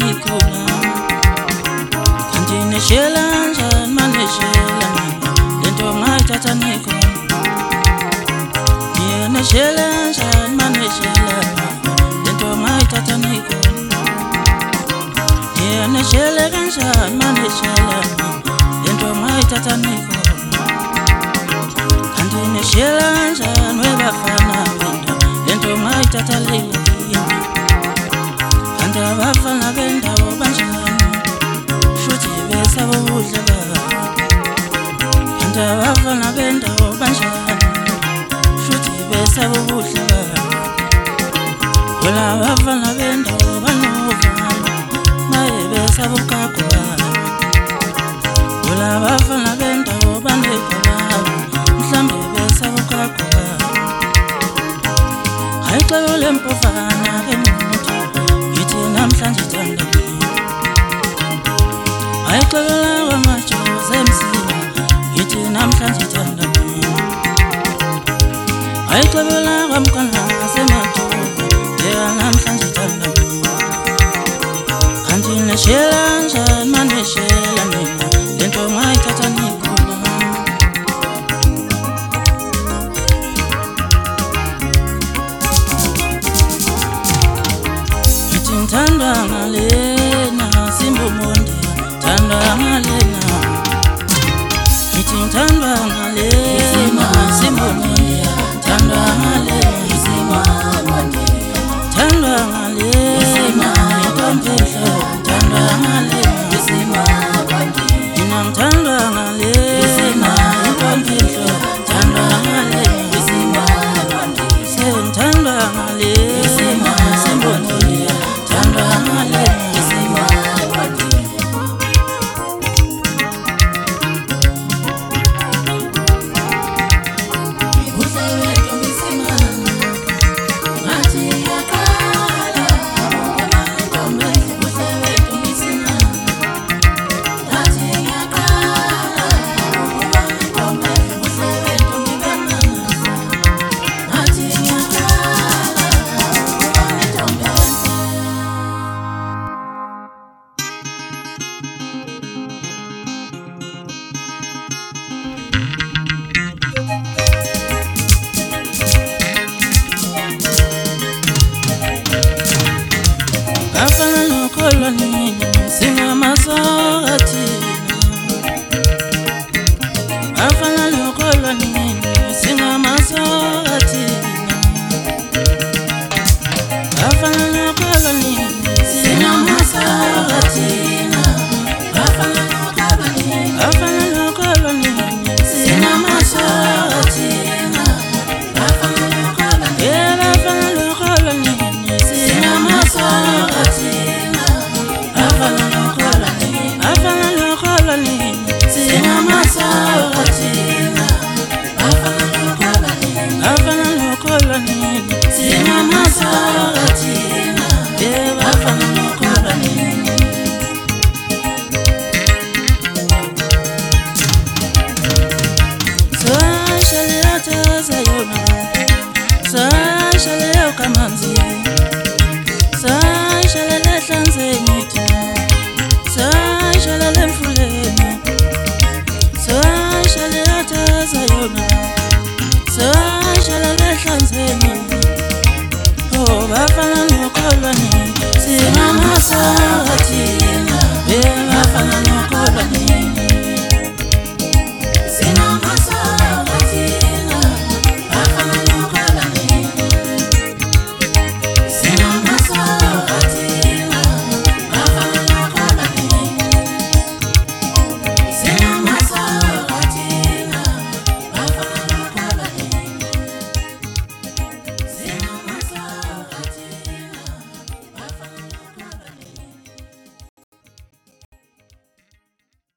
nikona kanti neshela njani maneshela lento ngayithatha nikona neshela njani maneshela lento ngayithatha nikona neshela kanjani maneshela lento ngayithatha nikona kanti neshela njani webafana lento ngayithatha leyo kanti abafana bendawo banjani shuthi besaba udlala kanti abafana bendawo banjani shuthi besaba udlala wala abafana bendawo banovalo maye besaba ukagwa wala abafana bendawo banekhala mhlambe besaba ukagwa ayixelo lempofana kemuntu yithi namhlanje thanda ayixelo wamajoze emsila yithi namhlanje thanda ayixelo kwamkana semajogo namhlanje thanda kanti neshela njani maneshela mina lento ngayithatha nikona yithi ngithandwa ngalena Simbo Monde thandwa ngalena yithi ngithandwa ngalena Simbo Monde thandwa ngalena thandwa ngalena intombihle thandwa ngalena mina ngithandwa ngalena intombihle thandwa ngalena sengithandwa ngalena Simbo Monde thandwa ngalena Afana nokholwa nina singamasoka thina afana nokholwa nina singamasoka thina afana nokholwa nina singamasoka thina afana nokholwa nina singamasoka thina afana nokholwa nina singamasoka afana nokholwa nina singamasoka thina afana nokholwa nina singamasoka thina afana nokholwa nina sashale yataza yona sashale yokamanzi sashale lehlanzeni sashale lemfuleni sashale yataza yona sashale lehlanzeni oh bafana nokholwa nina singamasoka thina bafana nokholwa nina